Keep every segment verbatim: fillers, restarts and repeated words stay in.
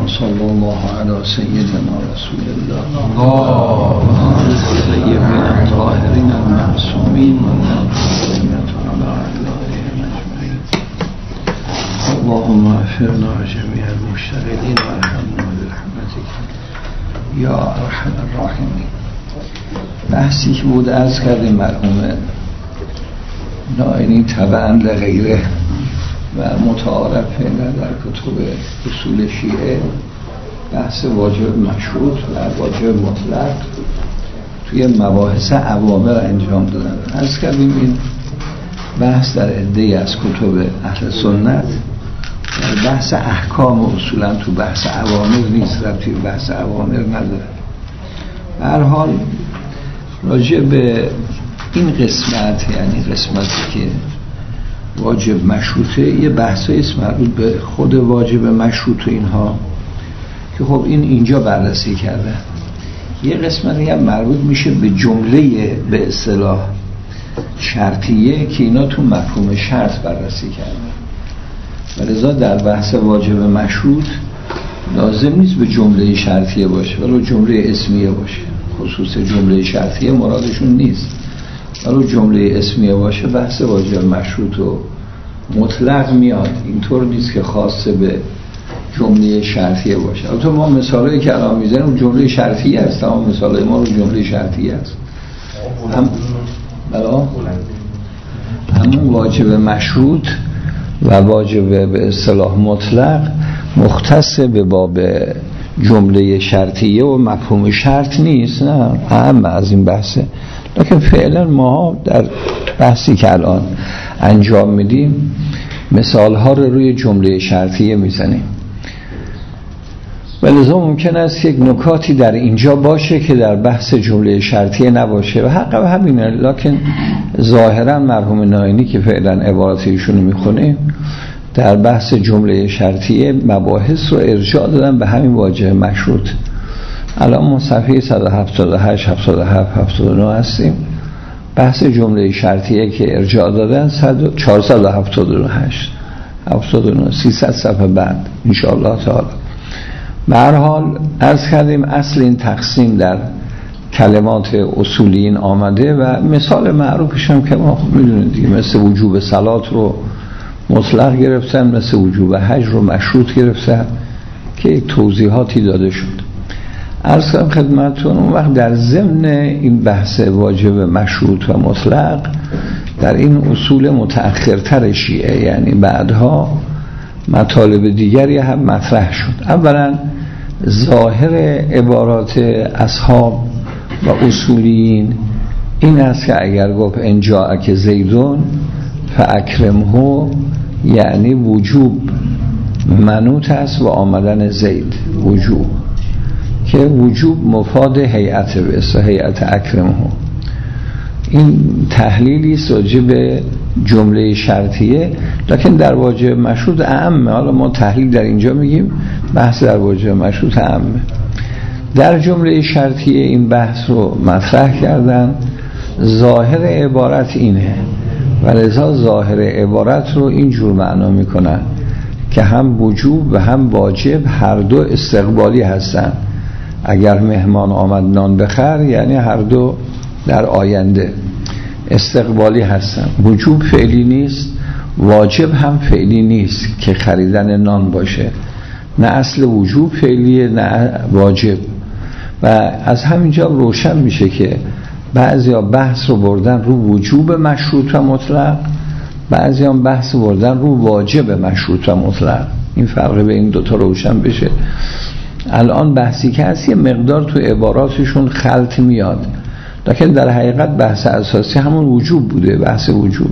صلی الله علی سیدنا رسول الله اللهم صل سیدنا الطاهرین المعصومین و المعصومین علی اعلائهم اجمعین. اللهم اغفرنا جمیع المشتغلین و ارحمنا برحمتک یا ارحم الراحمین. بحثی که بود عرض کردیم مرحوم نائینی طبعا لغیره و متعارف فعلا در کتب اصول شیعه بحث واجب مشروط و واجب مطلق توی مباحث اوامر انجام دادن. عرض کردیم این بحث در عده‌ای از کتب اهل سنت در بحث احکام و اصولا تو بحث اوامر نیست، ربطی به بحث اوامر نداره. به هر حال راجع به این قسمت، یعنی قسمتی که واجب مشروطه، یه بحثایی است مربوط به خود واجب مشروط و اینها که خب این اینجا بررسی کرده. یه قسمتی هم مربوط میشه به جمله به اصطلاح شرطیه که اینا تو مفهوم شرط بررسی کرده و لذا در بحث واجب مشروط لازم نیست به جمله شرطیه باشه ولو جمله اسمیه باشه. خصوص جمله شرطیه مرادشون نیست، ولو جمله اسمیه باشه بحث واجب مشروط و مطلق میاد. اینطور نیست که خاصه به جمله شرطیه باشه. البته ما مثالایی که الان میزنیم اون جمله شرطیه است، تمام مثالای ما رو جمله شرطیه است. هم بلا همون واجب مشروط و واجب به اصطلاح مطلق مختص به باب جمله شرطیه و مفهوم شرط نیست، نه اهم از این بحثه. لیکن فعلا ما در بحثی که الان انجام میدیم مثال ها رو روی جمله شرطیه میزنیم و لذا ممکن است یک نکاتی در اینجا باشه که در بحث جمله شرطیه نباشه و حق به همینه. لیکن ظاهرا مرحوم نائینی که فعلا عبارات ایشونو میخونه در بحث جمله شرطیه مباحث رو ارجاع دادن به همین واجب مشروط. الان ما صفحه صد و هفتاد و هشت هفتاد و هفت هفتاد و نه هستیم. بحث جمله شرطیه که ارجاع دادن چهارصد و هفتاد و هشت هفتاد و نه سیصد صفحه بعد انشاءالله تعالی. به هر حال عرض کردیم اصل این تقسیم در کلمات اصولیین آمده و مثال معروفش هم که ما میدونید دیگه، مثل وجوب صلات رو مطلق گرفتن، مثل وجوب حج رو مشروط گرفتن که یک توضیحاتی داده شد. عرض کنم خدمتتون اون وقت در ضمن این بحث واجب مشروط و مطلق در این اصول متأخرتر شیعه، یعنی بعدها مطالب دیگری هم مطرح شد. اولا ظاهر عبارات اصحاب و اصولیین این است که اگر گفت ان جاءک زیدون فاکرمه، یعنی وجوب منوط است و آمدن زید وجوب، که وجوب مفاد هیئت به اسم هیئت اکرمه. این تحلیلی است راجع به جمله شرطیه، لکن در واجب مشروط اعمه. حالا ما تحلیل در اینجا میگیم، بحث در واجب مشروط اعمه. در جمله شرطیه این بحث رو مطرح کردن. ظاهر عبارت اینه و لذا ظاهر عبارت رو اینجور معنا میکنن که هم وجوب و هم واجب هر دو استقبالی هستن. اگر مهمان آمد نان بخر، یعنی هر دو در آینده استقبالی هستن. وجوب فعلی نیست، واجب هم فعلی نیست که خریدن نان باشه. نه اصل وجوب فعلیه نه واجب. و از همینجا روشن میشه که بعضیا بحث رو بردن رو وجوب مشروط و مطلق، بعضیا بحث رو بردن رو واجب مشروط و مطلق. این فرق به این دوتا روشن بشه. الان بحثی که هست یه مقدار تو عباراتشون خلط میاد، لیکن در حقیقت بحث اساسی همون وجوب بوده، بحث وجوب.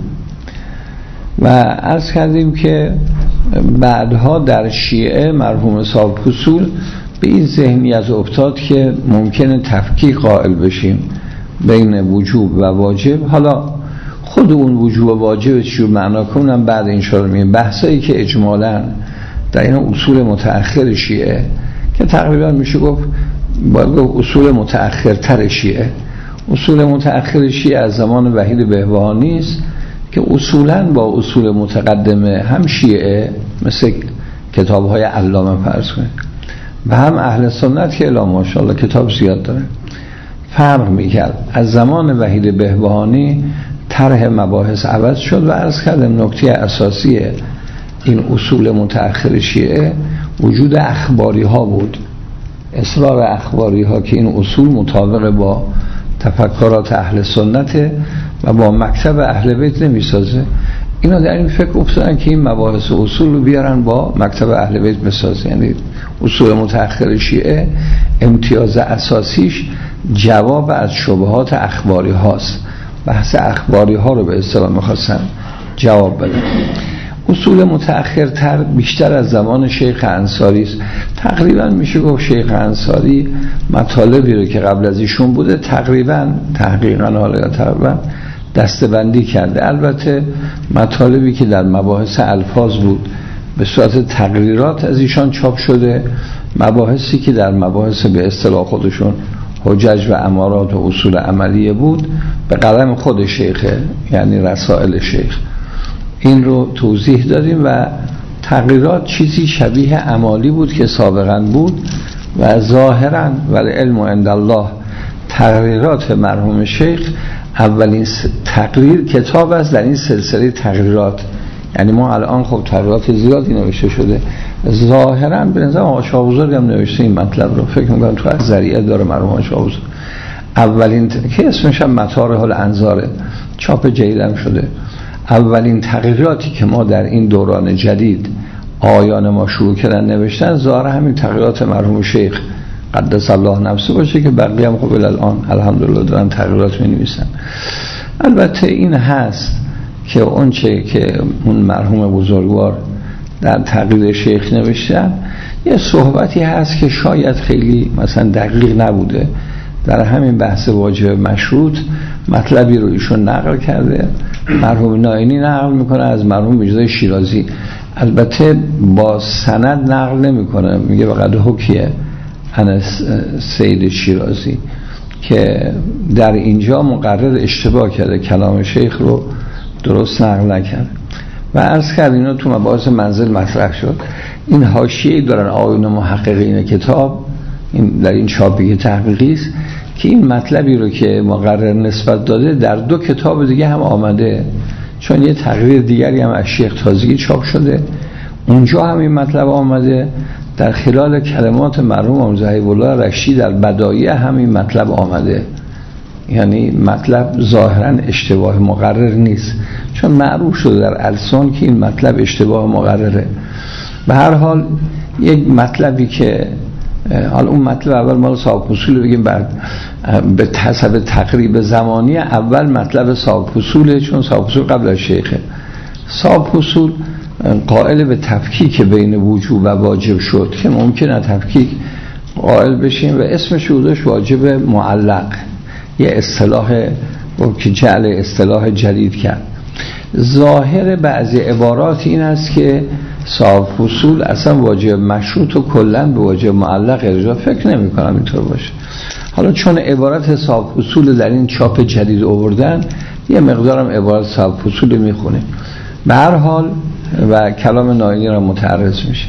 و عرض کردیم که بعدها در شیعه مرحوم صاحب اصول به این ذهنیت افتاد که ممکنه تفکیک قائل بشیم بین وجوب و واجب. حالا خود اون وجوب و واجب چی رو معنا کنم بعد انشاءالله میگیم. بحثایی که اجمالاً در این اصول متأخر شیعه که تقریبا میشه گفت باید گفت اصول متأخرتر شیعه، اصول متأخر شیعه از زمان وحید بهبهانی است که اصولاً با اصول متقدمه هم شیعه مثل کتاب‌های علامه فرض کنید و هم اهل سنت که الا ماشاءالله کتاب زیاد داره فرق میکرد. از زمان وحید بهبهانی طرح مباحث عوض شد و عرض کردم نکته اساسی این اصول متأخر شیعه وجود اخباری ها بود، اصرار اخباری ها که این اصول مطابق با تفکرات اهل سنت و با مکتب اهل بیت نمیسازه. اینا در این فکر افتادن که این مباحث اصول رو بیارن با مکتب اهل بیت بسازه. یعنی اصول متأخر شیعه امتیاز اساسیش جواب از شبهات اخباری هاست، بحث اخباری ها رو به اصطلاح میخواستن جواب بدن. اصول متأخرتر بیشتر از زمان شیخ انصاری است. تقریبا میشه گفت شیخ انصاری مطالبی رو که قبل از ایشون بوده تقریبا تحقیقا حالا یا تقریبا دسته‌بندی کرده. البته مطالبی که در مباحث الفاظ بود به صورت تقریرات از ایشان چاپ شده، مباحثی که در مباحث به اصطلاح خودشون حجج و امارات و اصول عملیه بود به قلم خود شیخه، یعنی رسائل شیخ. این رو توضیح دادیم و تقریرات چیزی شبیه عمالی بود که سابقا بود و ظاهرا ولی علم عند الله تقریرات مرحوم شیخ اولین تقریر کتاب است در این سلسله تقریرات. یعنی ما الان خب تقریرات زیادی نوشته شده، ظاهرا به نظر آقا شاه بزرگ هم نوشته این مطلب رو، فکر میکنم تو از ذریعه داره مرحوم شاه بزرگ. اولین ت... که اسمش هم مطارح الانظاره، چاپ جدیدم شده. اولین تقریراتی که ما در این دوران جدید آیان ما شروع کردن نوشتن ظاهر همین تقریرات مرحوم شیخ قدس الله نفسه باشه که بقیه هم خب الان الحمدلله دارن تقریرات می نویسن. البته این هست که اون چه که اون مرحوم بزرگوار در تقریر شیخ نوشتن یه صحبتی هست که شاید خیلی مثلا دقیق نبوده. در همین بحث واجب مشروط مطلبی رو ایشون نقل کرده، مرحوم ناینی نقل میکنه از مرحوم میرزا شیرازی، البته با سند نقل نمیکنه، میگه وقد حکیه عن سید شیرازی که در اینجا مقرر اشتباه کرده، کلام شیخ رو درست نقل نکرده. و عرض کرد اینا تو مباحث منزل مطرح شد. این حاشیه‌ای دارن آقایون محققین کتاب، این در این چاپی تحقیقی است که این مطلبی رو که مقرر نسبت داده در دو کتاب دیگه هم آمده، چون یه تقریر دیگری هم از شیخ تازگی چاپ شده اونجا هم این مطلب آمده. در خلال کلمات مرحوم امام زهیب الله رشتی در بدایع هم این مطلب آمده. یعنی مطلب ظاهرا اشتباه مقرر نیست، چون معروف شده در السن که این مطلب اشتباه مقرره. به هر حال یک مطلبی که حالا اون مطلب اول مال صاحب اصول بگیم، بعد به حسب تقریب زمانی اول مطلب صاحب اصوله، چون صاحب اصول قبل از شیخه. صاحب اصول قائل به تفکیک بین وجوب و واجب شد که ممکنه تفکیک قائل بشیم و اسمش شدش واجب معلق، یه اصطلاح که جعل اصطلاح جدید کرد. ظاهر بعضی عبارات این است که صاحب اصول اصلا واجب مشروط و کلن به واجب معلق ارجاع، فکر نمی کنم اینطور باشه. حالا چون عبارت صاحب اصول در این چاپ جدید آوردن یه مقدارم عبارت صاحب اصول میخونه. به هر حال و کلام ناینی را متعرض میشه.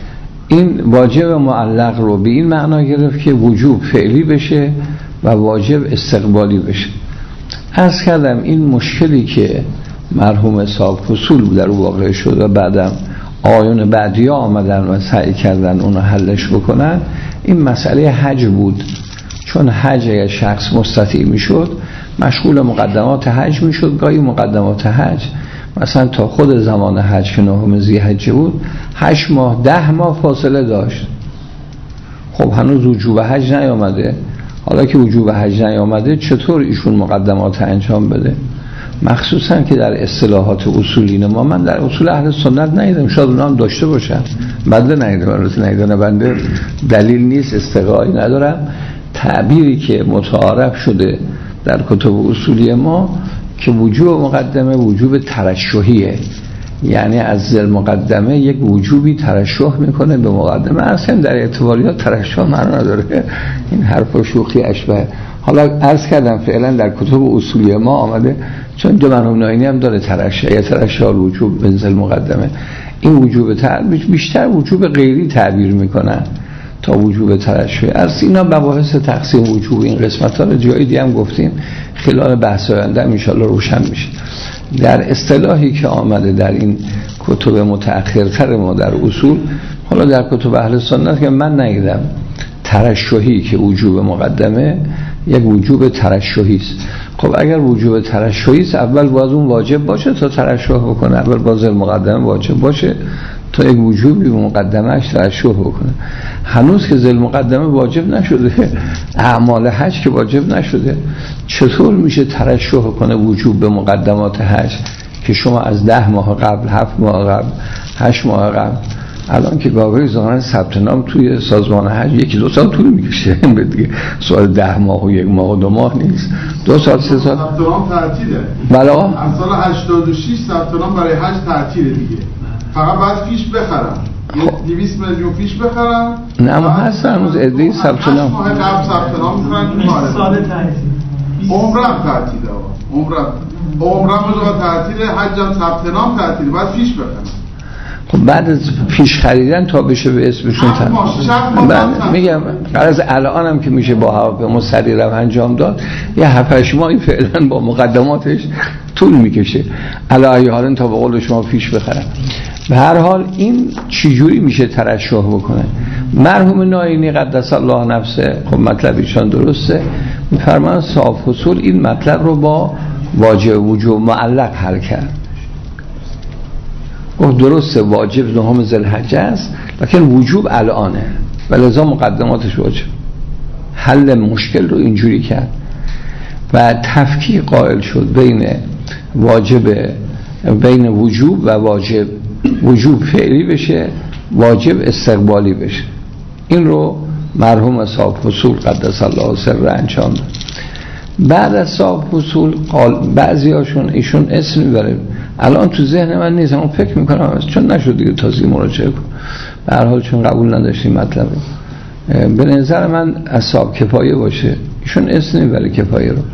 این واجب معلق رو به این معنا گرفت که وجوب فعلی بشه و واجب استقبالی بشه. عرض کردم این مشکلی که مرحوم صاحب اصول در واقع شد و بعدم آیون بعدی ها آمدن و سعی کردن اونو حلش بکنن، این مسئله حج بود. چون حج اگر شخص مستطیع میشد مشغول مقدمات حج میشد. گاهی مقدمات حج مثلا تا خود زمان حج که نهم ذی‌حجه بود هشت ماه ده ماه فاصله داشت. خب هنوز وجوب حج نیامده. حالا که وجوب حج نیامده چطور ایشون مقدمات انجام بده؟ مخصوصا که در اصطلاحات اصولین ما، من در اصول اهل سنت ندیدم، شاید اونا هم داشته باشن، بنده ندیدم، البته ندیدم، بنده دلیل نیست، استقرایی ندارم. تعبیری که متعارف شده در کتب اصولی ما که وجوب مقدمه وجوب ترشحیه، یعنی از ذل مقدمه یک وجوبی ترشح میکنه به مقدمه. اصلا در اعتباریات ترشح معنا نداره، این حرف و شوخی اشبه. حالا عرض کردم فعلا در کتب اصولی ما آمده، چون دو مرحوم ناینی هم داره ترشح یا ترشح وجوب به ذل مقدمه. این وجوب تعبیر بیشتر وجوب غیری تعبیر میکنن، تا وجوب ترشح. از اینا مباحث تقسیم وجوب این قسمت ها رو جایی دیگه هم گفتیم، خلال بحث آینده ان شاء الله روشن میشه. در اصطلاحی که آمده در این کتب متأخرتر ما در اصول، حالا در کتب اهل سنت که من ندیدم ترشحی که وجوب مقدمه یک وجوب ترشحی است. خب اگر وجوب ترشحی است اول باید اون واجب باشه تا ترشح بکنه، اول باز مقدمه واجب باشه تا یک وجوبی به مقدمهش ترشح بکنه. هنوز که ذل مقدمه واجب نشده، اعمال حج که واجب نشده، چطور میشه ترشح کنه وجوب به مقدمات حج که شما از ده ماه قبل، هفت ماه قبل، هشت ماه قبل، الان که گاهی ظاهرا ثبت نام توی سازمان حج یکی دو سال طول میکشه دیگه، سوال ده ماه و یک ماه و دو ماه نیست، دو سال سه سال ثبت نام تعطیله. بله از سال هشتاد و شش ثبت نام برای حج تعطیله دیگه، فقط باید فیش بخرم، یه دویست میلیون فیش بخرم. نه اما هست هنوز عده‌ای ثبت نام ماه قبل ثبت نام می‌کنن تو بیست سال تعطیل، عمرم تعطیله، عمرم عمرم رو تعطیله، حجم ثبت نام تعطیله، باید فیش بخرم. خب بعد از پیش خریدن تا بشه به اسمشون تن میگم از الان هم که میشه با هواپیما سریع رو انجام داد، یه هفت هشت ماهی فعلا با مقدماتش طول میکشه. علی حال تا به قول شما پیش بخرن. به هر حال این چجوری میشه ترشح بکنه؟ مرحوم ناینی قدس الله نفسه، خب مطلب ایشان درسته، میفرمان صاحب اصول این مطلب رو با واجب وجوب معلق حل کرد. او درسته واجب نهم ذوالحجه است، لکن وجوب الانه و لذا مقدماتش واجب. حل مشکل رو اینجوری کرد و تفکیک قائل شد بین واجب، بین وجوب و واجب. وجوب فعلی بشه، واجب استقبالی بشه. این رو مرحوم اصحاب اصول قدس الله سره انجام داد. بعد از صاحب اصول بعضی هاشون ایشون اسم میبره، الان تو ذهن من نیست، اما فکر میکنم چون نشد دیگه تازگی مراجعه کنم، به هر حال چون قبول نداشتیم مطلب رو، به نظر من اصحاب کفایه باشه، ایشون اسم میبره کفایه رو.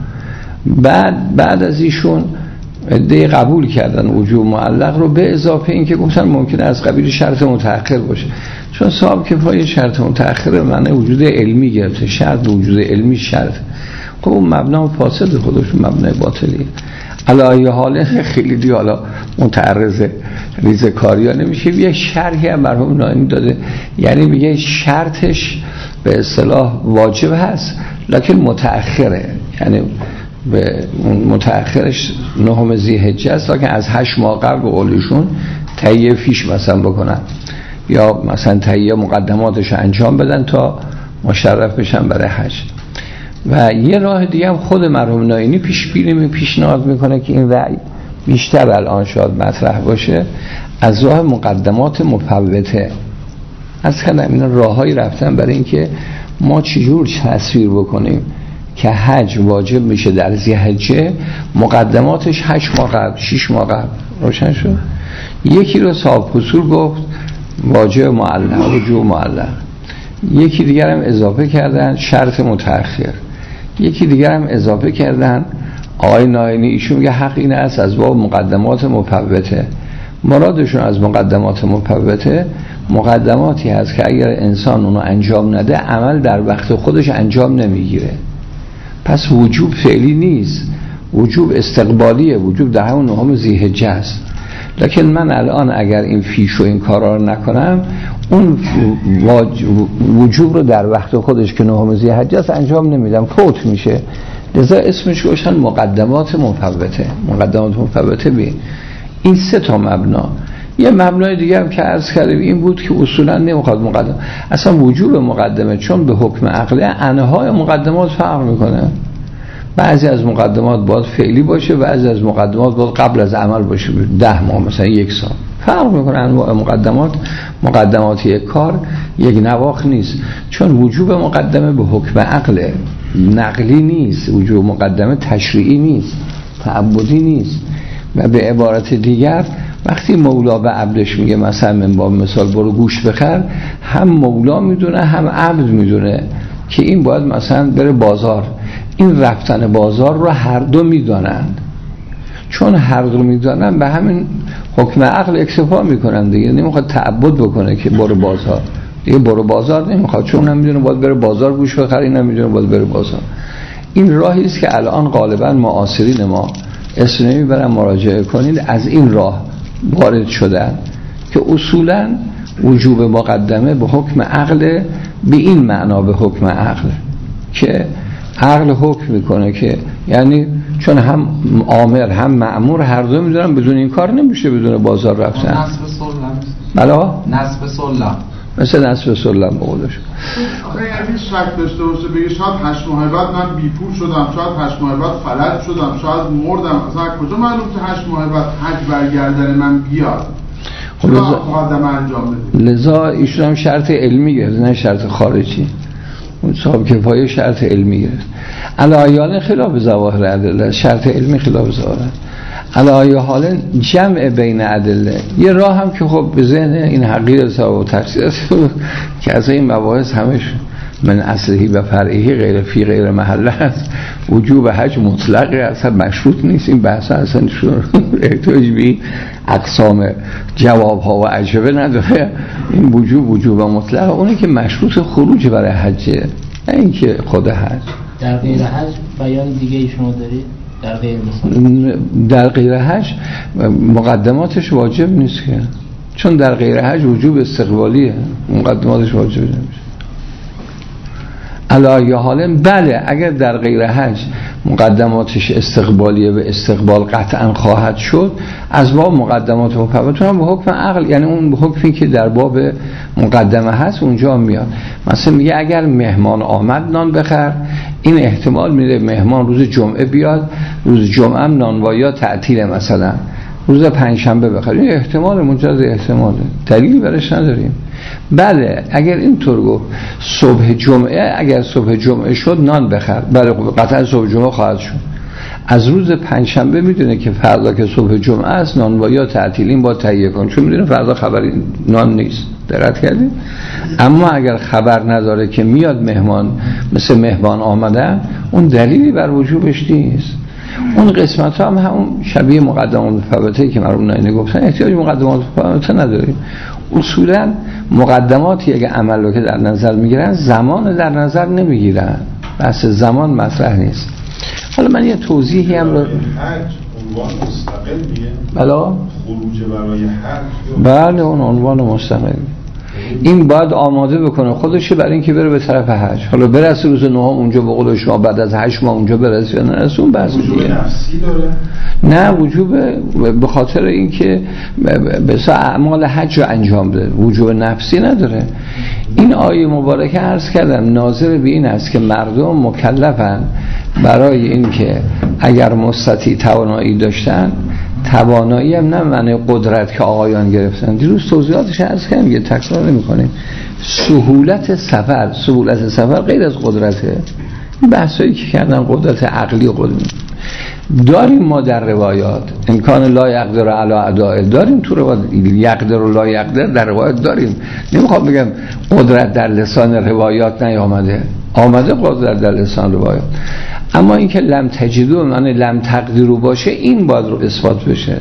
بعد بعد از ایشون عده قبول کردن وجوب معلق رو، به اضافه این که گفتن ممکنه از قبیل شرط متأخر باشه، چون صاحب کفایه شرط متأخر معنی وجود علمی گرفته، شرط وجود علمی شرط، خب اون مبنا فاسد خودشون مبنای باطلیه. علی حال خیلی دی حالا متعرض ریزکاری ها نمیشه. یه شرحی هم مرحوم ناینی داده، یعنی میگه شرطش به اصطلاح واجب هست لکن متأخره، یعنی به متأخرش نهم ذی‌حجه است، لکن از هشت ماه قبل به قولشون تهیه فیش مثلا بکنن یا مثلا تهیه مقدماتش انجام بدن تا مشرف بشن برای حج. و یه راه دیگه هم خود مرحوم ناینی پیش بینی پیشنهاد میکنه که این رأی بیشتر الان شاید مطرح باشه، از راه مقدمات مفوته. از کردم اینا راههایی رفتن برای اینکه ما چجور تصویر بکنیم که حج واجب میشه در ذی‌حجه، مقدماتش هشت ماه قبل، شش ماه قبل روشن شد. یکی رو صاحب اصول گفت واجب معلق، وجوب معلق. یکی دیگر هم اضافه کردن شرط متأخر. یکی دیگر هم اضافه کردن آقای ناینی ایشون میگه حق این است از باب مقدمات مفوته. مرادشون از مقدمات مفوته مقدماتی هست که اگر انسان اونو انجام نده عمل در وقت خودش انجام نمیگیره. پس وجوب فعلی نیست، وجوب استقبالیه، وجوب در همون نهم ذی‌حجه است. لکن من الان اگر این فیش و این کارا رو نکنم، اون وجوب رو در وقت خودش که نهم ذی‌حجه است انجام نمیدم، فوت میشه. لذا اسمش روشن مقدمات مفوته. مقدمات مفوته بین این سه تا مبنا. یه مبنای دیگه هم که عرض کردیم این بود که اصولا نمیخواد مقدمه، اصلا وجوب مقدمه چون به حکم عقله انهای مقدمات فرق میکنه. بعضی از مقدمات باید فعلی باشه، بعضی از مقدمات باید قبل از عمل باشه، ده ماه مثلا یک سال فرق میکنه. انواع مقدمات، مقدمات یک کار یک نواخ نیست، چون وجوب مقدمه به حکم عقله، نقلی نیست. وجوب مقدمه تشریعی نیست، تعبدی نیست. و به عبارت دیگر وقتی مولا به عبدش میگه مثلا من با مثال برو گوشت بخر، هم مولا میدونه هم عبد میدونه که این باید مثلا بره بازار. این رفتن بازار رو هر دو میدانند، چون هر دو میدانند به همین حکم عقل اکتفا میکنند دیگه، نمیخواد تعبد بکنه که برو بازار، دیگه برو بازار نمیخواد، چون نمیدونه باید بره بازار گوش بخره، نمیدونه باید بره بازار. این راهی است که الان غالبا معاصرین ما اسم نمیبرن، مراجعه کنید، از این راه وارد شدن که اصولا وجوب مقدمه به حکم عقل، به این معنا به حکم عقل که عقل حکم میکنه که یعنی چون هم آمر هم مأمور هر دو میدونن بدون این کار نمیشه بدون بازار رفتن. نصب سلم بلا نصب سلم مثل نصب سلم بقولش آخه اگه شک داشته باشه بگه شاید هشت ماه بعد من بیپول شدم، شاید هشت ماه بعد فلج شدم، شاید مردم، اصلا کجا معلوم که هشت ماه بعد حج برگردن من بیاد؟ خب لذا مقدمه انجام بده. لذا ایشون هم شرط علمی گرفت نه شرط خارجی. اون صاحب کفایه شرط علمی گرفت. علایان خلاف ظواهر ادله، شرط علمی خلاف ظواهر. علایه حال جمع بین ادله یه راه هم که خب به ذهن این حقیر صاحب و تفسیر که از این مباحث همش من اصلی و فرعی غیر فی غیر محله است. وجوب حج مطلقه اصلا مشروط نیست. این بحث اصلا احتیاج به اقسام جواب ها و عجبه نداره. این وجوب وجوب مطلقه، اونه که مشروط خروج برای حجه، نه اینکه خود حج. در غیر حج بیان دیگه ای شما دارید؟ در غیر در غیر حج مقدماتش واجب نیست که، چون در غیر حج وجوب استقبالیه، مقدماتش واجب نمیشه. علایه حالا بله اگر در غیر حج مقدماتش استقبالیه و استقبال قطعا خواهد شد، از باب مقدمات مفوتون هم به حکم عقل، یعنی اون به حکمی که در باب مقدمه هست اونجا میاد. مثلا میگه اگر مهمان آمد نان بخر، این احتمال میده مهمان روز جمعه بیاد، روز جمعه هم نانوایی تعطیله، مثلا روز پنجشنبه بخر، این احتمال مجرد احتماله، دلیلی برش نداریم. بله اگر اینطور گفت صبح جمعه، اگر صبح جمعه شد نان بخر، بله قطعا صبح جمعه خواهد شد. از روز پنجشنبه میدونه که فردا که صبح جمعه است نانوایی تعطیل، این با تهیه کن، چون میدونه فردا خبری نان نیست. دقت کردید؟ اما اگر خبر نداره که میاد مهمان، مثل مهمان آمدن، اون دلیلی بر وجوبش نیست. اون قسمت ها هم همون شبیه مقدمات مفوته که مرحوم ناینی گفتن، احتیاج مقدمات مفوته نداریم. اصولا مقدماتی اگه عمل رو که در نظر میگیرن، زمان در نظر نمیگیرن، بحث زمان مطرح نیست. حالا من یه توضیحی هم رو حج عنوان مستقلیه. بلا خروج برای حج، بله اون عنوان مستقل، این باید آماده بکنه خودشه برای اینکه بره به طرف حج. حالا برسه روز نهم اونجا به قول شما بعد از هشت ماه اونجا برسه یا نرسه، اون بحث دیگه. وجوب نفسی داره؟ نه، وجوب به خاطر اینکه بسا اعمال حج رو انجام بده، وجوب نفسی نداره. این آیه مبارکه عرض کردم ناظر به این است که مردم مکلفن برای اینکه اگر مستطیع توانایی داشتن، توانایی هم نه معنی قدرت که آقایان گرفتن، دیروز توضیحاتش عرض کردم، یه تکرار نمی‌کنیم. سهولت سفر، سهولت سفر غیر از قدرته. این بحثایی که کردن قدرت عقلی و قدرت داریم ما در روایات، امکان لا یقدر علی اداء داریم تو روایات، یقدر و لا یقدر در روایات داریم. نمیخوام بگم قدرت در لسان روایات نیامده، آمده قدرت در لسان روایات، اما اینکه لم تجدو معنی لم تقدرو باشه، این باید رو اثبات بشه.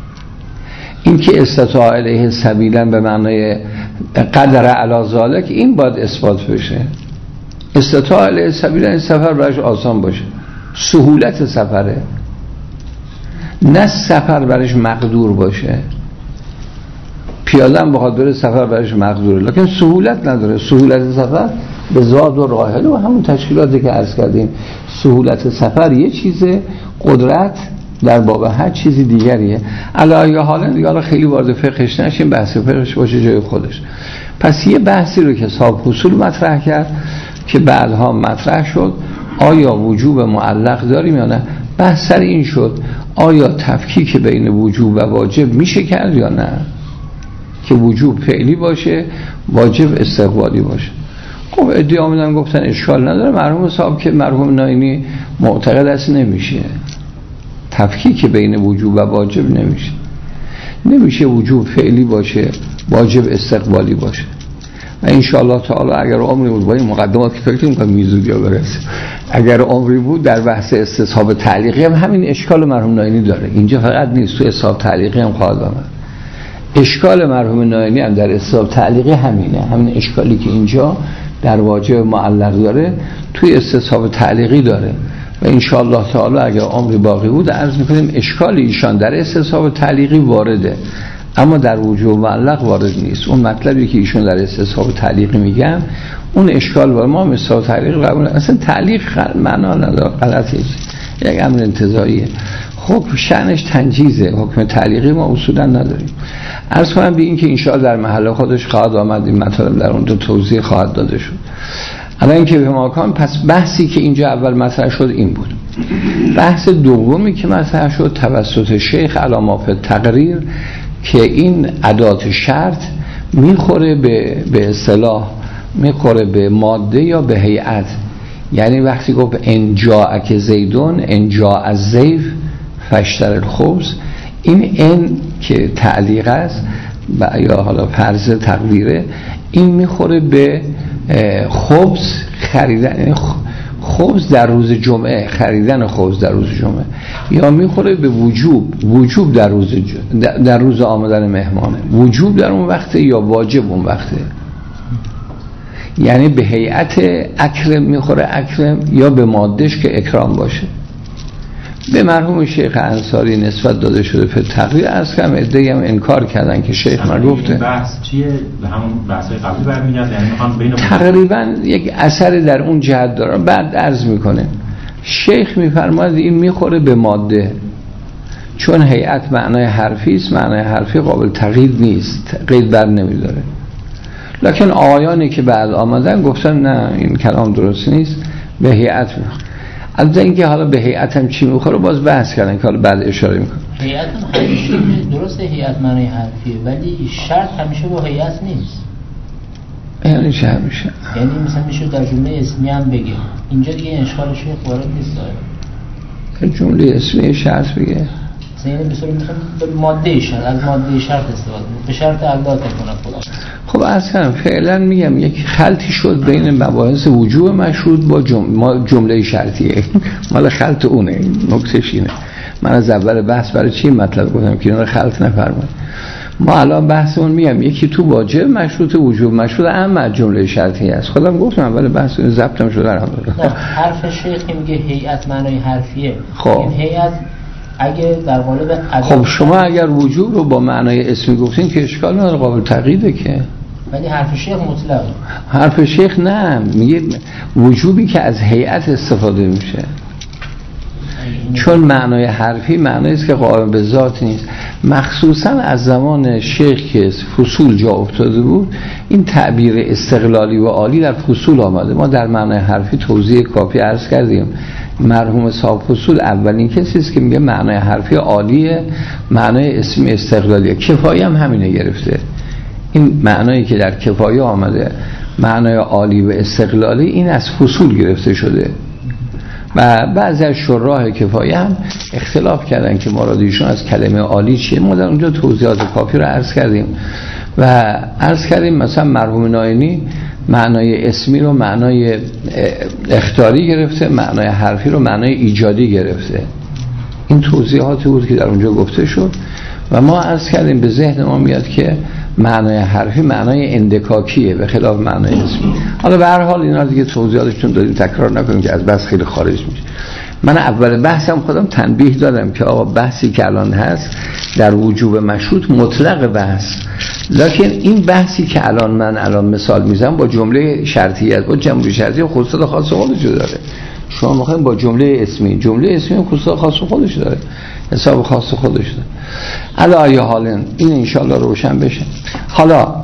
این که استطاع الیه سبیلا به معنی قدر علی ذالک، این باید اثبات بشه. استطاع الیه سبیلا این سفر برایش آسان باشه، سهولت سفره، نه سفر برایش مقدور باشه. پیاده هم بخواد بره سفر برایش مقدوره، لکن سهولت نداره. سهولت سفر به زاد و راحله و همون تشکیلاتی که عرض کردیم. سهولت سفر یه چیزه، قدرت در باب هر چیزی دیگریه. علاوه حالا دیگه خیلی وارد فقهش نشیم، بحث فقهش باشه جای خودش. پس یه بحثی رو که صاحب اصول مطرح کرد که بعدها مطرح شد، آیا وجوب معلق داریم یا نه؟ بحث سر این شد آیا تفکیک بین وجوب و واجب میشه کرد یا نه، که وجوب فعلی باشه، واجب استقبالی باشه. خب ادعی آمدن گفتن اشکال نداره. مرحوم صاحب که مرحوم ناینی معتقد است نمیشه تفکیک بین وجوب و واجب، نمیشه نمیشه وجوب فعلی باشه، واجب استقبالی باشه. و انشاءالله تعالی اگر عمری بود با این مقدمات که فکر می‌کنم میزودی ها برسه، اگر عمری بود در بحث استصحاب تعلیقی هم همین اشکال مرحوم ناینی داره. اینجا فقط نیست، تو استصحاب تعلیقی هم خواهد آمد. اشکال مرحوم ناینی هم در استصحاب تعلیقی همینه، همین اشکالی که اینجا در واجب معلق داره توی استصحاب تعلیقی داره و انشاءالله تعالی اگر عمری باقی بود عرض میکنیم اشکال ایشان در استصحاب تعلیقی وارده اما در وجوب معلق وارد نیست. اون مطلبی که ایشون در استصحاب تعلیقی میگن اون اشکال وارد، ما استصحاب تعلیقی قبول اصلا تعلیق معنا نداره، غلطه، یک امر انتزاعیه. حکم شأنش تنجیزه، حکم تعلیقی ما اصولا نداریم. عرض کنم به این که انشاءالله در محل خودش خواهد آمد، این مطالب در اونجا توضیح خواهد داده شد. الان اینکه به ماکان، پس بحثی که اینجا اول مطرح شد این بود. بحث دومی که مطرح شد توسط شیخ علامات تقریر که این ادات شرط میخوره به به اصطلاح میخوره به ماده یا به هیئت. یعنی وقتی گفت ان جاءک زیدون ان جاء زیف فاشتر الخبز، این ان که تعلیق است یا حالا فرض تقدیره، این میخوره به خبز خریدن، خبز در روز جمعه، خریدن خبز در روز جمعه، یا میخوره به وجوب، وجوب در روز در روز آمدن مهمانه، وجوب در اون وقته یا واجب اون وقته. یعنی به هیئت اکرم میخوره اکرم یا به مادهش که اکرام باشه. به مرحوم شیخ انصاری نسبت داده شده به تقریر از کم ادعی هم انکار کردن که شیخ من گفته. بحث چیه؟ به همون بحث‌های قبلی برمیگرده، یعنی میخوان بین تقریبا یک اثر در اون جهت داره. بعد عرض میکنه شیخ میفرماید این میخوره به ماده، چون هیئت معنای حرفی است، معنای حرفی قابل تقیید نیست، قید بر نمیداره. لکن آیانی که بعد آمدن گفتن نه این کلام درست نیست، به هیئت میخوره. از اینکه حالا به هیئت هم چی میخوره باز بحث کردن که حالا بعد اشاره میکنه. هیئت هم همیشه درسته، هیئت معنی حرفیه ولی شرط همیشه با هیئت نیست. یعنی چه همیشه؟ یعنی مثلا میشه در جمله اسمی هم بگه، اینجا دیگه اشکال شیخ وارد نیست داره. جمله اسمی شرط بگه. یعنی به صورت میخوام به ماده شرط، از ماده شرط استفاده به شرط الله تکونه خدا. خب اصلا فعلا میگم یک خلطی شد بین مباحث وجوب مشروط با جمله, جمله شرطیه. مال خلط اونه، نکتهش اینه. من از اول بحث برای چی مطلب گفتم که اینو خلط نفرمایید. ما الان بحثمون میگم یکی تو واجب مشروط، وجوب مشروط، اما جمله شرطی است. خودم گفتم اول بحث ضبطم شده الحمدلله. حرف شیخ میگه هیئت معنای حرفیه. خب این هیئت اگه در قالب خب شما اگر وجوب رو با معنای اسمی گفتین که اشکال نداره، قابل تقییده که. ولی حرف شیخ مطلقه. حرف شیخ نه، میگه وجوبی که از هیئت استفاده میشه، چون معنای حرفی معنایی است که قائم به ذات نیست. مخصوصا از زمان شیخ که فصول جا افتاده بود این تعبیر استقلالی و عالی در فصول آمده. ما در معنای حرفی توضیح کافی عرض کردیم. مرحوم صاحب فصول اولین کسی است که میگه معنای حرفی عالیه، معنای اسمی استقلالیه. کفایه هم همینه گرفته. این معنایی که در کفایه آمده معنای عالی و استقلالی این از فصول گرفته شده و بعضی از شراح کفایه هم اختلاف کردن که مرادشون از کلمه عالی چیه. ما در اونجا توضیحات کافی رو عرض کردیم و عرض کردیم مثلا مرحوم ناینی معنای اسمی رو معنای اختیاری گرفته، معنای حرفی رو معنای ایجادی گرفته. این توضیحاتی بود که در اونجا گفته شد و ما عرض کردیم به ذهن ما میاد که معنای حرفی معنای اندکاکیه به خلاف معنای اسمی. حالا به هر حال اینا دیگه توضیحاتشون دادیم، تکرار نکنیم که از بحث خیلی خارج میشه. من اول بحثم خودم تنبیه دادم که آقا بحثی که الان هست در وجوب مشروط مطلق بحث، لکن این بحثی که الان من الان مثال میزنم با جمله شرطیت، با جمله شرطی خصوصیت خاص خودش داره. شما میخواین با جمله اسمی، جمله اسمی خصوصیت خاص خودش داره، حساب خاص خودش داره. علی ای حال این انشالله روشن بشه. حالا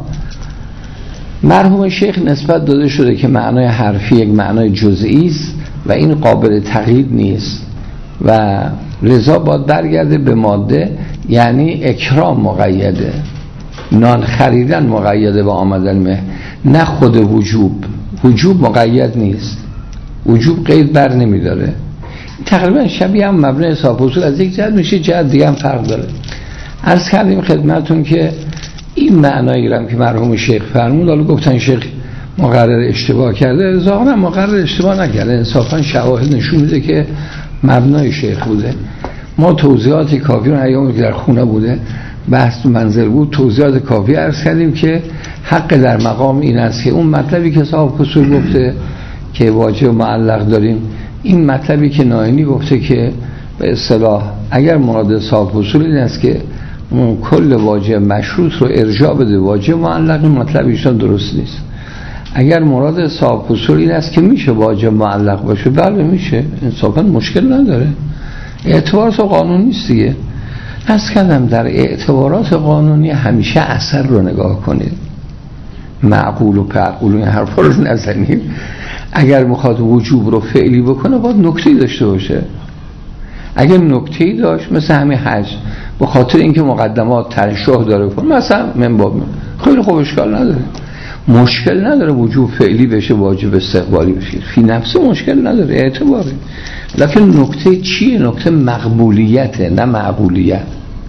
مرحوم شیخ نسبت داده شده که معنای حرفی یک معنای جزئی است و این قابل تغییر نیست و لذا باید برگرده به ماده، یعنی اکرام مقیده، نان خریدن مقیده با آمدن مه، نه خود وجوب. وجوب مقید نیست، وجوب قید بر نمیداره. تقریبا شبیه هم مبنای حساب اصول از یک جهت میشه، جهت دیگه هم فرق داره. عرض کردیم خدمتون که این معنایی رو که مرحوم شیخ فرمود، حالا گفتن شیخ مقرر اشتباه کرده، ظاهرا مقرر اشتباه نکرده، انصافا شواهد نشون میده که مبنای شیخ بوده. ما توضیحاتی کافی رو ایامی که در خونه بوده بحث منزل بود توضیحات کافی عرض کردیم که حق در مقام این است که اون مطلبی که صاحب اصول گفته که واجب معلق داریم، این مطلبی که ناینی گفته که به اصطلاح اگر مراد صاحب اصول این است که کل واجب مشروط رو ارجاع بده واجب معلق، این مطلب ایشان درست نیست. اگر مراد صاحب اصول این است که میشه واجب معلق باشه، بله میشه، انصافا مشکل نداره، اعتبارات قانونی نیست دیگه. از کردم در اعتبارات قانونی همیشه اثر رو نگاه کنید، معقول و پعقول این حرفا رو نزنید. اگر میخواد وجوب رو فعلی بکنه باید نکته‌ای داشته باشه. اگر نکته‌ای داشت مثل همین حج، به خاطر اینکه مقدمات ترشح داره کن مثلا من باب خیلی خوب، اشکال نداره، مشکل نداره وجوب فعلی بشه واجب استقبالی بشه، فی نفس مشکل نداره، اعتباره. لکن نکته چیه؟ نکته مقبولیته نه معقولیت.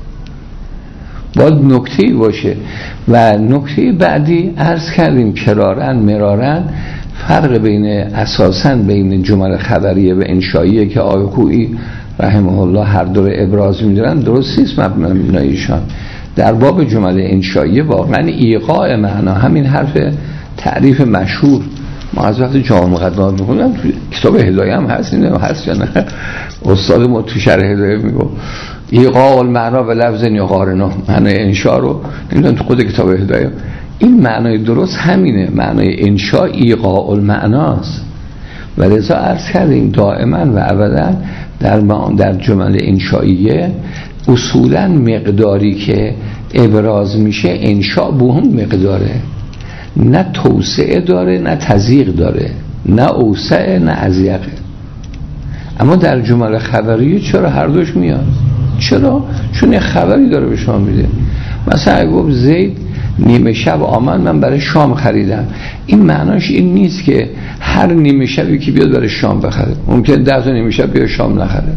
باید نکته‌ای باشه. و نکته بعدی عرض کردیم کرارن مرارن فرق بین اساساً بین جمل خبریه و انشائیه که آقای خویی رحمه الله هر دو ابراز می‌دارن درست نیست مبنایشان. در باب جمل انشائیه واقعاً ایقاع معنا، همین حرف تعریف مشهور ما از وقت جامع مقدمات می‌خونم تو کتاب هدایه هم هست، اینه هست یا نه؟ استاد ما تو شرح هدایه میگه ایقاع المعنا و لفظ یقارنه، معنای انشاء رو نمیدونم تو خود کتاب هدایه. این معنای درست همینه، معنای انشاء ایقاع المعناست. و لذا عرض کردیم دائما و ابدا در در جمل انشائیه اصولا مقداری که ابراز میشه انشاء به هم مقداره، نه توسعه داره نه تضییق داره، نه اوسع نه اضیقه. اما در جمل خبریه چرا هر دوش میاد؟ چرا؟ چون یه خبری داره به شما میده. مثلا اگه گفت زید نیمه شب آمد من برای شام خریدم، این معناش این نیست که هر نیمه شبی که بیاد برای شام بخره، ممکنه ده تا نیمه شب بیاد شام نخره.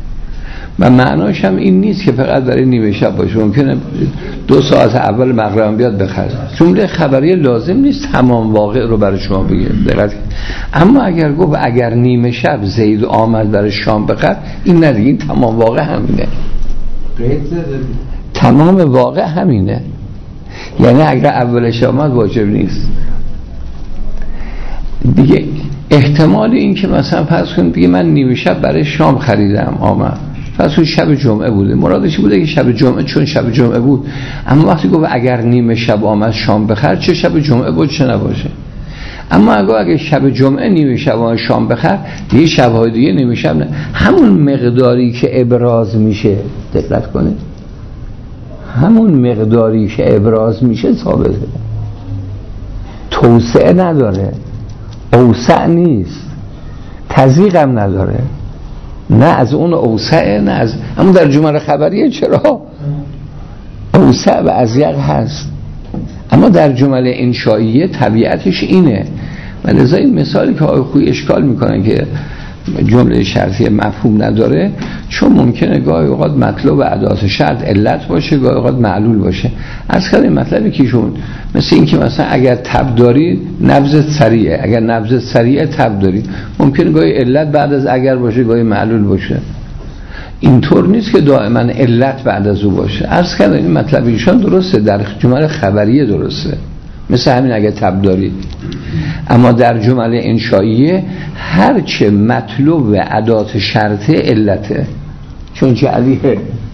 و معناش هم این نیست که فقط برای نیمه شب باشه، ممکنه دو ساعت اول مغرب بیاد بخره. جمله خبری لازم نیست تمام واقع رو برای شما بگه. دقیقاً. اما اگر گفت اگر نیمه شب زید آمد برای شام بخر، این ندیگه، این تمام واقع همینه، تمام واقع همینه. یعنی اگر اولش آمد واجب نیست دیگه. احتمال این که مثلا پس کنید بگه من نیمه شب برای شام خریدم آمد، پس اون شب جمعه بوده، مرادش بوده که شب جمعه چون شب جمعه بود. اما وقتی گفت اگر نیمه شب آمد شام بخر، چه شب جمعه بود چه نباشه. اما اگر اگه شب جمعه نیمه شب آمد شام بخر، دیگه شب‌های دیگه نیمه شب نه، همون مقداری که ابراز میشه، دقت کنید، همون مقداری که ابراز میشه ثابته، توسعه نداره، اوسع نیست، تضییق هم نداره، نه از اون اوسع نه از. اما در جمله خبریه چرا اوسع و اضیق هست، اما در جمله انشائیه طبیعتش اینه. و لذا این مثالی که آقای خویی اشکال میکنن که جمله شرطی مفهوم نداره، چون ممکنه گاهی اوقات مطلوب و ادات شرط علت باشه، گاهی اوقات معلول باشه. از کردیم مطلبی که شون مثل این که مثلا اگر تب داری نبضت سریعه، اگر نبضت سریعه تب داری، ممکنه گاهی علت بعد از اگر باشه، گاهی معلول باشه. اینطور نیست که دائما علت بعد از او باشه. از کردیم این مطلبیشون درسته، در جمله خبریه درسته، مثل همین اگه تب دارید. اما در جمله انشائیه هرچه مطلوب و ادات شرطه علته، چون جعلیه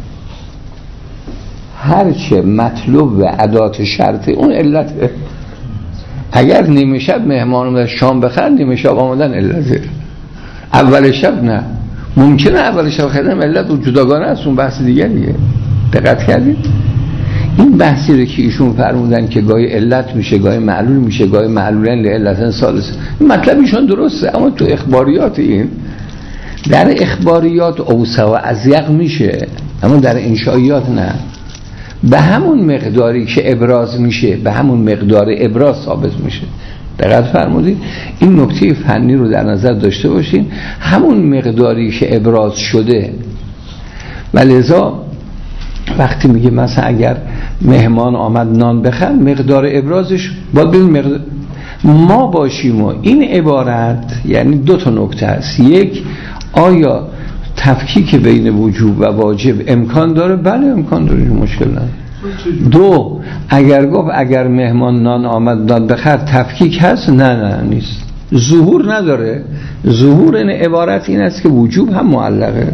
هرچه مطلوب و ادات شرطه اون علته. اگر نیمه شب مهمان اومد شام بخر، نیمه شب آمدن علته، اول شب نه. ممکنه اول شب خریدن علت و جداگانه است، اون بحث دیگه دیگه. دقت کردید؟ این بحثی رو که ایشون فرمودن که گاهی علت میشه، گاهی معلول میشه، گاهی معلولن لعلتن ثالث، این مطلب ایشون درسته. اما تو اخباریات، این در اخباریات اوسع و اضیق میشه، اما در انشائیات نه. به همون مقداری که ابراز میشه، به همون مقدار ابراز ثابت میشه. دقت فرمودید؟ این نکته فنی رو در نظر داشته باشین، همون مقداری که ابراز شده. و لذا وقتی میگه مثلا اگر مهمان آمد نان بخر، مقدار ابرازش باید ببین مقدار ما باشیم. و این عبارت یعنی دو تا نکته است. یک، آیا تفکیک بین وجوب و واجب امکان داره؟ بله امکان داره، مشکل نداره. دو، اگر گفت اگر مهمان نان آمد نان بخر تفکیک هست؟ نه نه نیست، ظهور نداره. ظهور این عبارت این است که وجوب هم معلقه.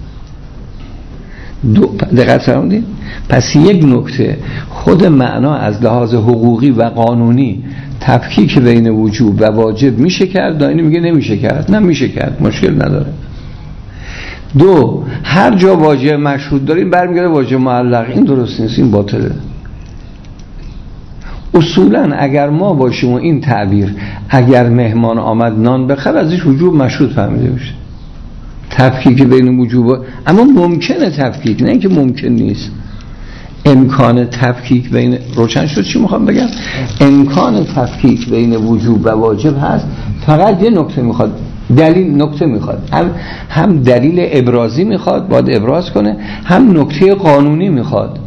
دو، دقت فرمودید؟ پس یک نکته، خود معنا از لحاظ حقوقی و قانونی تفکیک بین وجوب و واجب میشه کرد، داینی میگه نمیشه کرد. نه میشه کرد، مشکل نداره. دو، هر جا واجب مشروط داریم برمیگرده واجب معلق، این درست نیست، این باطله. اصولا اگر ما باشیم و این تعبیر اگر مهمان آمد نان بخر ازش وجوب مشروط فهمیده بشه، تفکیک بین وجوب، اما ممکنه تفکیک، نه اینکه ممکن نیست. امکان تفکیک بین، روشن شد چی میخوام بگم؟ امکان تفکیک بین وجوب و واجب هست، فقط یه نکته میخواد، دلیل نکته میخواد، هم هم دلیل ابرازی میخواد باید ابراز کنه، هم نکته قانونی میخواد.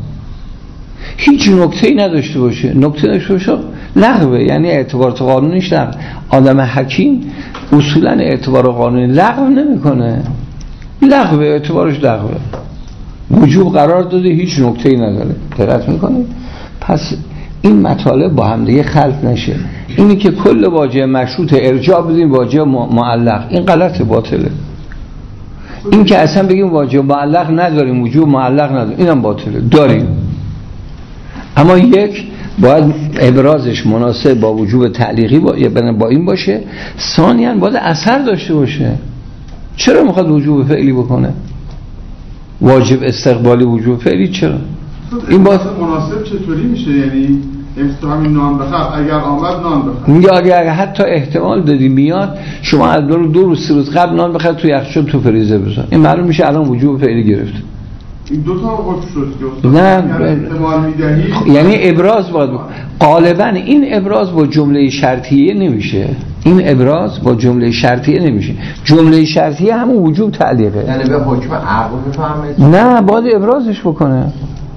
هیچ نکته‌ای نداشته باشه، نکته داشته باشه لغوه، یعنی اعتبارات قانونیش لغو. آدم حکیم اصولا اعتبار قانونی لغو نمیکنه، لغوه، اعتبارش لغوه. وجوب قرار داده، هیچ نکته‌ای نداره. دقت میکنید؟ پس این مطالب با هم دیگه خلط نشه. اینی که کل واجب مشروط ارجاع بدیم واجب معلق، این غلطه، باطله. این که اصلا بگیم واجب معلق نداریم، وجوب معلق نداریم، اینم باطله. داریم، اما یک باید ابرازش مناسب با وجوب تعلیقی با, با این باشه. ثانیاً باید اثر داشته باشه. چرا میخواد وجوب فعلی بکنه؟ واجب استقبالی وجوب فعلی چرا؟ این باید مناسب چطوری میشه؟ یعنی تو همین نان بخر، اگر آمد نان بخر. میگه اگر حتی احتمال دادی میاد، شما از دو, دو روز سه روز قبل نان بخر تو یخچال تو فریزر بذار، این معلوم میشه الان وجوب فعلی گرفت. این دو تا حکم شد نه احتمال میدهی، یعنی ابراز باید بکن. غالبا این ابراز با جمله شرطیه نمیشه، این ابراز با جمله شرطیه نمیشه. جمله شرطیه همون وجوب تعلیقه، یعنی به حکم عقل بفهمید. نه باید ابرازش بکنه.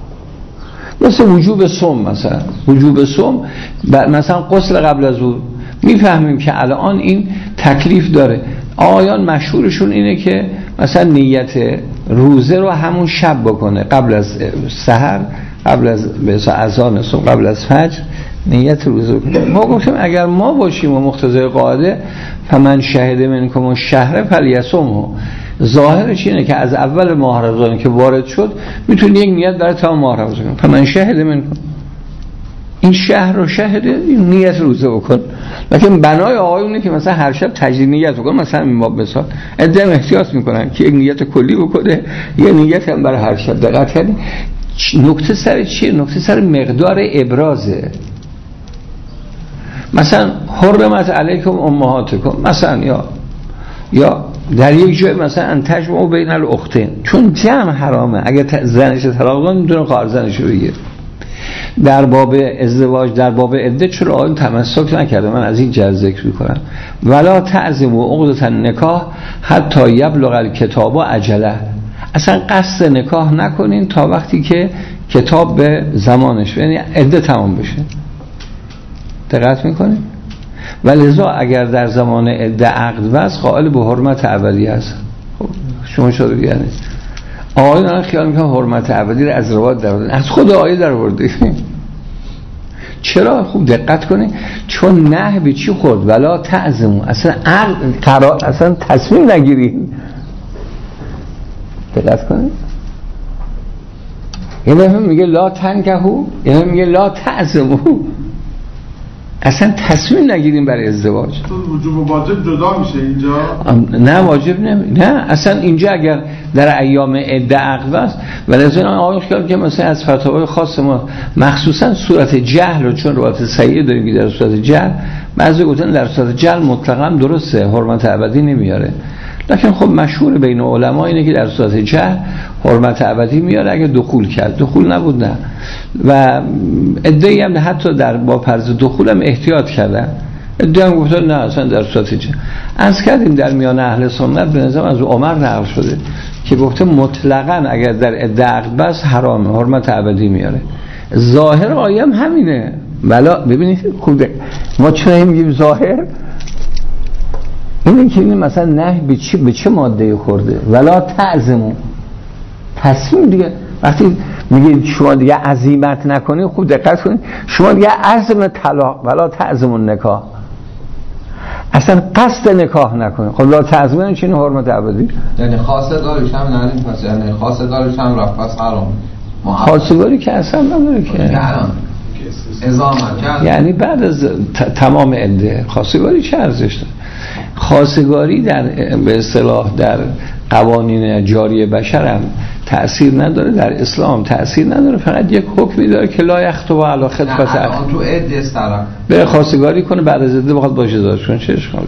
مثل وجوب صوم، مثلا وجوب صوم مثلا غسل قبل از ظهر، میفهمیم که الان این تکلیف داره. آیان مشهورشون اینه که مثلا نیت روزه رو همون شب بکنه، قبل از سحر، قبل از به اذان صبح، قبل از فجر نیت روزه بکنه. ما گفتیم اگر ما باشیم و مقتضای قاعده فمن شهد منکم الشهر فلیصمه، ظاهرش اینه که از اول ماه رمضان که وارد شد میتونی یک نیت برای تمام ماه رمضان کنی. فمن شهد منکم، این شهر رو شهده، این نیت روزه بکن. لیکن بنای آقایونه که مثلا هر شب تجدید نیت بکن. مثلا این باب مثال عده احتیاط میکنن که یک نیت کلی بکنه، یه نیت هم برای هر شب. دقت کردین؟ نکته سر چیه؟ نکته سر مقدار ابرازه. مثلا حرمت علیکم امهاتکم، مثلا یا یا در یک جای مثلا ان تجمعوا بین الاختین، چون جمع حرامه. اگه زنش طلاق داد میتونه خواهر زنش رو بگیره. در باب ازدواج، در باب عده چرا آن تمسک نکرده؟ من از این جهت ذکر می‌کنم. ولا تعزموا عقدة النکاح حتی یبلغ الکتاب اجله، اصلا قصد نکاح نکنین تا وقتی که کتاب به زمانش، یعنی عده تمام بشه. دقت میکنین؟ ولذا اگر در زمان عده عقد بس قائل به حرمت ابدی هست. خب شما شده یعنی آقایون الان خیال میکنن حرمت ابدی رو از روایت در آوردن، از خود آیه در آورده. چرا؟ خوب دقت کنید، چون نه به چی خورد؟ ولا تعزموا، اصلا عقل قرار، اصلا تصمیم نگیرید. دقت کنید، یه دفعه میگه لا تنکحوا، یه دفعه میگه لا تعزموا، اصلا تصمیم نگیریم برای ازدواج. وجوب و واجب جدا میشه اینجا؟ نه واجب نمی... نه اصلا اینجا اگر در ایام عده عقد است، ولی از این آقای خیال که مثلا از فتاوای خاص ما مخصوصا صورت جهل رو، چون روایت صحیح داریم که در صورت جهل بعضی گفتن در صورت جهل مطلقاً درسته، حرمت ابدی نمیاره. لکن خب مشهور بین علما اینه که در صورت جهل حرمت ابدی میاره اگه دخول کرد. دخول نبود نه. و ادعی هم حتی در با فرض دخول هم احتیاط کردن. ادعی هم گفتن نه اصلا در صورت جهل. از کردیم در میان اهل سنت به نظرم از عمر نقل شده که گفته مطلقاً اگر در ادعا عقد بس حرامه، حرمت ابدی میاره. ظاهر آیه هم همینه. ولا ببینید خوبه ما چرا میگیم ظاهر؟ اینه که این مثلا نه به چه به چه ماده خورده؟ ولا تعزموا، تصمیم دیگه. وقتی میگید شما دیگه عزیمت نکنید. خوب دقت کنید، شما دیگه عزم طلاق ولا تعزم النکاح، اصلا قصد نکاح نکنید. خب لا تعزم چین حرمت ابدی، یعنی خواستگاریش هم نداریم پس، یعنی خواستگاریش هم رفت پس حرام. خواستگاری که اصلا نداره که ازامت، یعنی بعد از تمام عده خواستگاری چه ارزش داره؟ خواستگاری در به اصطلاح در قوانین جاری بشر هم تأثیر نداره، در اسلام تأثیر نداره، فقط یک حکمی داره که لا یخطب علی خطبه الان تو عده است طرف به خواستگاری کنه، بعد از عده بخواد باشه داشت کنه، چه اشکالی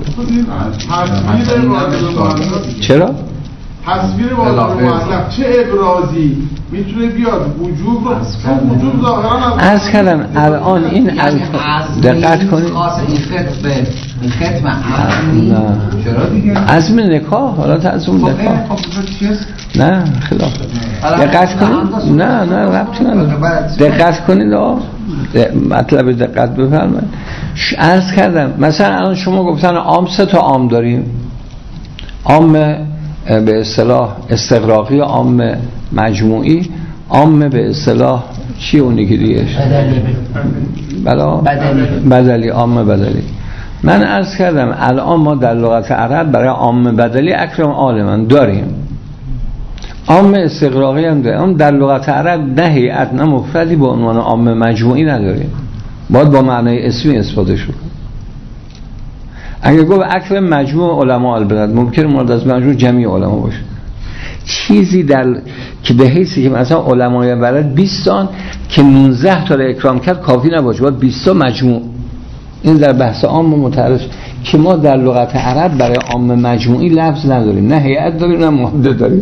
چرا؟ تصویر واجب معلق چه ابرازی میتونه بیاد؟ وجوب رو چون وجوب ظاهرا از کردم الان این یعنی دقت کنید خاص این خطبه این ختم عقلی چرا دیگه عزم نکاح، حالا تعزم نکاح نه خلاف دقت کنید، نه نه ربطی نداره، دقت کنید آه مطلب دقت بفرمایید. عرض کردم مثلا الان شما گفتن عام سه تا عام داریم، عام به اصطلاح استغراقی، عام مجموعی، عام به اصطلاح چی اونی که دیگه بلا بدلی بدلی عام بدلی. من عرض کردم الان ما در لغت عرب برای عام بدلی اکرم عالمن داریم، عام استغراقی هم داریم، در لغت عرب نه هیئت نه مفردی به عنوان عام مجموعی نداریم، باید با معنای اسمی اثباتش بکنیم. اگر گفت اکرم مجموع علماء البلد ممکن مورد از مجموع جمعی علما باشه، چیزی در که به حیثی که مثلا علمای بلد بیست تان که نوزده تا را اکرام کرد کافی نباشه، باید بیست تا مجموع. این در بحث عام متعرض که ما در لغت عرب برای عام مجموعی لفظ نداریم، نه هیئت داریم نه ماده داریم.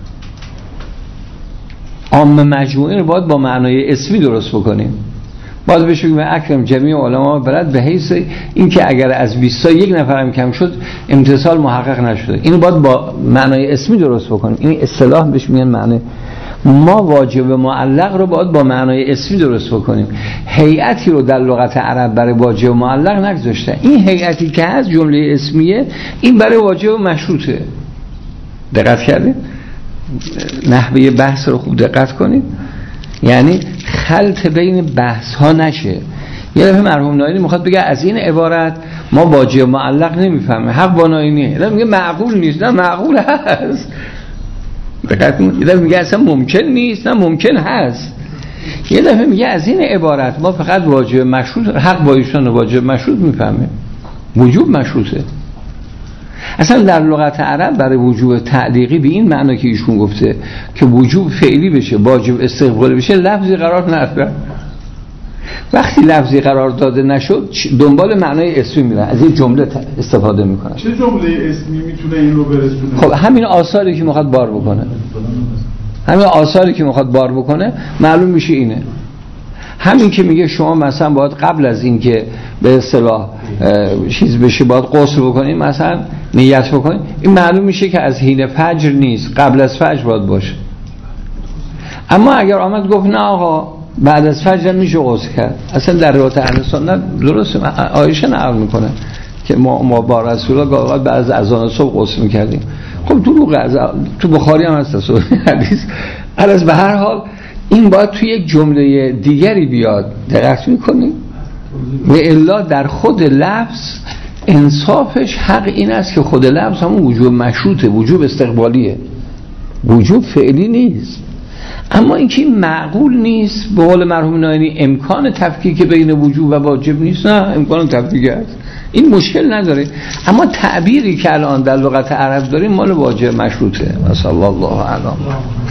عام مجموعی رو باید با معنای اسمی درست بکنیم، باید بشیم اکرم جمعی علما بلد به حیث این که اگر از بیست تا یک نفرم کم شد امتصال محقق نشده، اینو باید با معنای اسمی درست بکنیم. این اصطلاح بهش میگن معنی. ما واجب معلق رو باید با معنای اسمی درست بکنیم. هیئتی رو در لغت عرب برای واجب معلق نگذاشته، این هیئتی که هست جمله اسمیه، این برای واجب مشروطه. دقت کردید؟ نحوه بحث رو خوب دقت کنید، یعنی خلط بین بحث ها نشه. یه دفعه مرحوم نایینی میخواد بگه از این عبارت ما واجب معلق نمیفهمه، حق با نایینیه، یه میگه معقول نیست، نه معقول هست. دقت کنید، یه دفعه میگه اصلا ممکن نیست، نه ممکن هست. یه دفعه میگه از این عبارت ما فقط واجب مشروط، حق با ایشان واجب مشروط میفهمه، وجوب مشروطه. اصلا در لغت عرب برای وجوب تعلیقی به این معنی که ایشون گفته که وجوب فعلی بشه، واجب استقبالی بشه، لفظی قرار نداره. وقتی لفظی قرار داده نشد دنبال معنای اسمی میرن، از این جمله استفاده میکنن. چه جمله اسمی میتونه این رو برسونه؟ خب همین آثاری که میخواد بار بکنه، همین آثاری که میخواد بار بکنه معلوم میشه اینه. همین که میگه شما مثلا باید قبل از این که به اصطلاح چیز بشه باید غسل بکنید، مثلا نیت بکنید، این معلوم میشه که از حین فجر نیست، قبل از فجر باید باشه. اما اگر آمد گفت نه آقا بعد از فجر میشه غسل کرد، اصلا در روایت اهل سنت درسته، عایشه نقل میکنه که ما ما با رسول الله بعد از اذان صبح غسل میکردیم. خب دروغه، از تو بخاری هم هست حدیث. علاوه به هر حال این باید توی یک جمله دیگری بیاد، دقت میکنید؟ و الا در خود لفظ انصافش حق این است که خود لفظ همون وجوب مشروطه، وجوب استقبالیه، وجوب فعلی نیست. اما اینکه این معقول نیست، به قول مرحوم نایینی امکان تفکیک بین وجوب و واجب نیست، نه امکان تفکیک هست، این مشکل نداره. اما تعبیری که الان در لغت عرب داریم مال واجب مشروطه. صلی الله علیه و